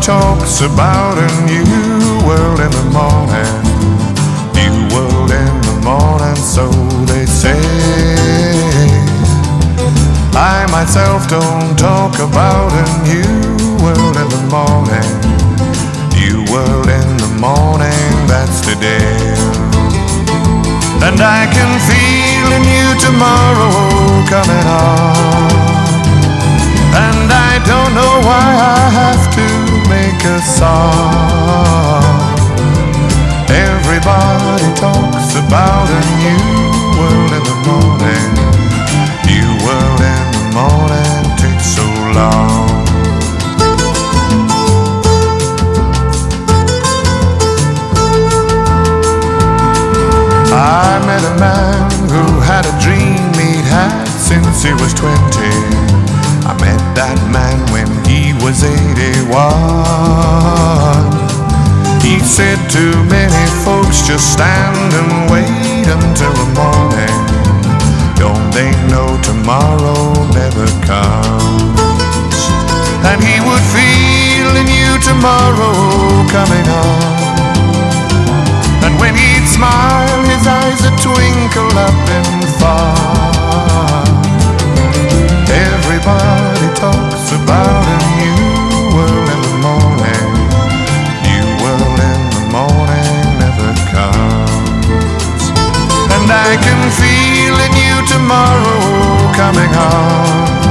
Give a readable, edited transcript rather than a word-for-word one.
talks about a new world in the morning. New world in the morning, so they say. I myself don't talk about a new world in the morning. New world in the morning, that's today. And I can feel a new tomorrow coming on. And I don't know why I have to make a song. Everybody talks about a new world in the morning. New world in the morning takes so long. I met a man who had a dream he'd had since he was 20. I met that man when he was 81. He said to many folks, just stand and wait until the morning. Don't they know tomorrow never comes? And he would feel a new tomorrow coming on. And when he'd smile, his eyes would twinkle up in fun. Everybody talks about a new world in the morning. New world in the morning never comes. And I can feel a new tomorrow coming on.